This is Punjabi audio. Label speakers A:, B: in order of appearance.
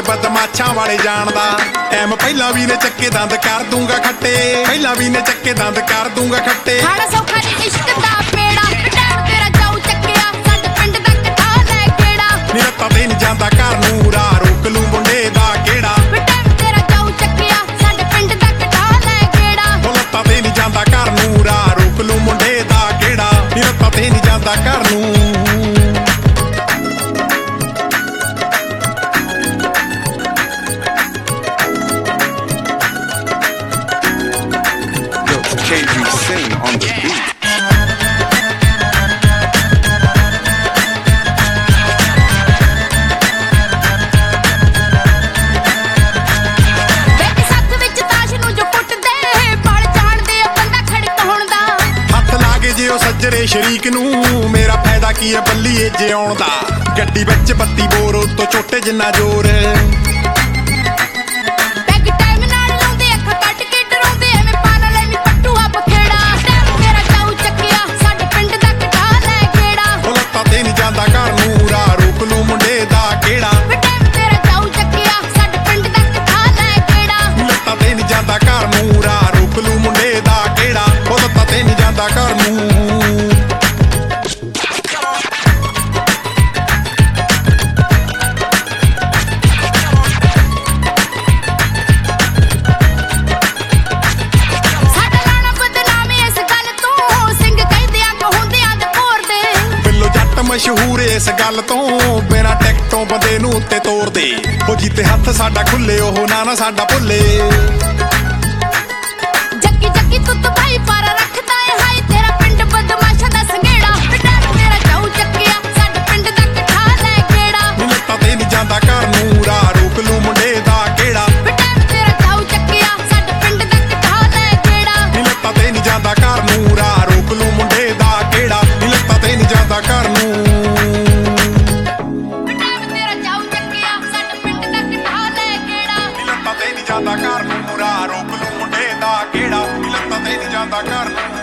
A: ਬਦਮਾਸ਼ਾਂ ਵਾਲੇ ਜਾਣਦਾ। ਐਮ ਪਹਿਲਾਂ ਵੀ ਨੇ ਚੱਕੇ ਦੰਦ ਕਰ ਦੂੰਗਾ ਖੱਟੇ, ਪਹਿਲਾਂ ਵੀ ਨੇ ਚੱਕੇ ਦੰਦ ਕਰ ਦੂੰਗਾ ਖੱਟੇ।
B: ਖਾਣਾ ਸੌਖਾ ਨੀ ਇਸ਼ਕ ਦਾ ਪੇੜਾ, ਟਾਈਮ ਤੇਰਾ ਜਾਊ ਚੱਕਿਆ ਸਾਡੇ ਪਿੰਡ ਦਾ ਕਟਾ ਲੈ ਗੇੜਾ।
A: ਨੀ ਰੱਤਾ ਤੇ ਨੀ ਜਾਂਦਾ ਘਰ ਨੂੰ ਰਾਹ ਰੋਕ ਲੂ ਮੁੰਡੇ ਦਾ ਕਿਹੜਾ।
B: ਟਾਈਮ ਤੇਰਾ ਜਾਊ ਚੱਕਿਆ ਸਾਡੇ ਪਿੰਡ ਦਾ ਕਟਾ ਲੈ ਗੇੜਾ।
A: ਉਹ ਲੱਤਾਂ ਤੇ ਨੀ ਜਾਂਦਾ ਘਰ ਨੂੰ ਰਾਹ ਰੋਕ ਲੂ ਮੁੰਡੇ ਦਾ ਕਿਹੜਾ। ਨੀ ਰੱਤਾ ਤੇ ਨੀ ਜਾਂਦਾ ਘਰ ਨੂੰ।
C: KG Sing on the beat.
B: ਬੈਠੇ ਸੱਥ ਵਿੱਚ ਤਾਸ਼ ਨੂੰ ਜੋ ਕੁੱਟਦੇ ਬਲ ਜਾਣਦੇ ਆ ਬੰਦਾ ਖੜਕ ਹੋਣ ਦਾ।
A: ਹੱਥ ਲਾਗੇ ਜੇ ਉਹ ਸੱਜਰੇ ਸ਼ਰੀਕ ਨੂੰ ਮੇਰਾ ਫਾਇਦਾ ਕੀ ਹੈ ਬੱਲੀਏ ਜਿਉਣ ਦਾ। ਗੱਡੀ ਵਿੱਚ ਬੱਤੀ ਬੋਰ ਉਤੋਂ ਛੋਟੇ ਜਿੰਨਾ ਜ਼ੋਰ।
B: ਪੈਗ ਟਾਈਮ ਨਾਲ ਲਾਉਂਦੇ ਅੱਖ ਕੱਢ ਕੇ ਡਰਾਉਂਦੇ ਐਵੇਂ ਪਾਲ ਲੈਣੀ ਪੱਟੂਆ ਬਖੇੜਾ। ਟਾਈਮ ਤੇਰਾ ਜਾਊ ਚੱਕਿਆ ਸਾਡੇ ਪਿੰਡ ਦਾ ਕਟਾ ਲੈ ਗੇੜਾ।
A: ਉਹ ਲੱਤਾਂ ਤੇ ਨੀ ਜਾਂਦਾ ਘਰ ਨੂੰ ਰਾਹ ਰੋਕ ਲੂ ਮੁੰਡੇ ਦਾ ਕਿਹੜਾ।
B: ਟਾਈਮ ਤੇਰਾ ਜਾਊ ਚੱਕਿਆ ਸਾਡੇ ਪਿੰਡ ਦਾ ਕਟਾ ਲੈ ਗੇੜਾ।
A: ਲੱਤਾਂ ਤੇ ਨੀ ਜਾਂਦਾ ਘਰ ਨੂੰ ਰਾਹ ਰੋਕ ਲੂ ਮੁੰਡੇ ਦਾ ਕਿਹੜਾ। ਉਹ ਲੱਤਾਂ ਤੇ ਨੀ ਜਾਂਦਾ ਘਰ ਨੂੰ।
B: ਸਾਡਾ ਲਾਣਾ ਬਦਨਾਮ ਇਸ ਗੱਲ ਤੋਂ, ਸਿੰਘ ਕਹਿੰਦੇ ਆ ਕਹੁੰਦਿਆਂ ਦੇ ਭੋਰ ਦੇ।
A: ਬਿੱਲੋ ਜੱਟ ਮਸ਼ਹੂਰ ਇਸ ਗੱਲ ਤੋਂ, ਬਿਨਾਂ ਟਿਕਟੋਂ ਬੰਦੇ ਨੂੰ ਉੱਤੇ ਤੋਰਦੇ। ਉਹ ਜੀਤੇ ਹੱਥ ਸਾਡਾ ਖੁੱਲੇ ਉਹ ਨਾ ਸਾਡਾ ਭੁੱਲੇ।
B: ਜੱਗੀ ਜੱਗੀ ਤੁੱਤ ਭਾਈ ਪਰ ਰੱਖਦਾ ਏ ਹਾਈ ਤੇਰਾ ਪਿੰਡ ਬਦਮਾਸ਼ਾਂ ਦਾ ਸੰਘੇੜਾ। ਡਰ ਤੇਰਾ ਜਾਊ ਚੱਕਿਆ ਸਾਡੇ ਪਿੰਡ ਦਾ ਕਠਾ ਲੈ ਗੇੜਾ।
A: ਨੀ ਲੱਤਾਂ ਤੇ ਨੀ ਜਾਂਦਾ ਘਰ ਨੂੰ ਰਾਹ ਰੋਕ ਲੂ ਮੁੰਡੇ ਦਾ ਕਿਹੜਾ।
B: ਡਰ ਤੇਰਾ ਜਾਊ ਚੱਕਿਆ ਸਾਡੇ ਪਿੰਡ ਦਾ ਕਠਾ ਲੈ ਗੇੜਾ।
A: ਨੀ ਲੱਤਾਂ ਤੇ ਨੀ ਜਾਂਦਾ ਘਰ ਨੂੰ ਰਾਹ ਰੋਕ ਲੂ ਮੁੰਡੇ ਦਾ ਕਿਹੜਾ। ਨੀ ਲੱਤਾਂ ਤੇ ਨੀ ਜਾਂਦਾ ਘਰ ਨੂੰ।
B: ਡਰ ਤੇਰਾ ਜਾਊ ਚੱਕਿਆ ਸਾਡੇ ਪਿੰਡ ਦਾ ਕਠਾ ਲੈ ਗੇੜਾ।
A: ਨੀ ਲੱਤਾਂ ਤੇ ਨੀ ਜਾਂਦਾ ਘਰ ਨੂੰ ਰਾਹ ਰੋਕ ਲੂ ਮੁੰਡੇ ਦਾ ਕਿਹੜਾ। ਨੀ ਲੱਤਾਂ ਤੇ ਨੀ ਜਾਂਦਾ ਘਰ ਨੂੰ।